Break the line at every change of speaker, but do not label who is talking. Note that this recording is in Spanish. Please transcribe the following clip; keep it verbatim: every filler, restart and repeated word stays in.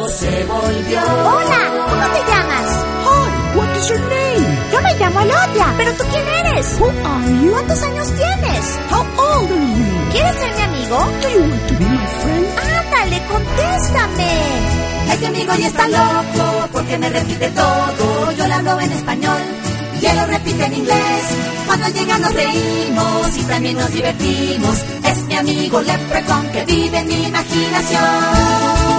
loco se volvió.
Hola, ¿cómo te llamas?
Hi, what is your name?
Yo me llamo Elodia. ¿Pero tú quién eres?
Who are you?
¿Cuántos años tienes?
How old are you?
¿Quieres ser mi amigo?
Do you want to be my friend?
Ándale, contéstame.
Este amigo ya está loco porque me repite todo. Yo le hablo en español y él lo repite en inglés. Cuando llega nos reímos y también nos divertimos. Es mi amigo Leprechaun que vive en mi imaginación.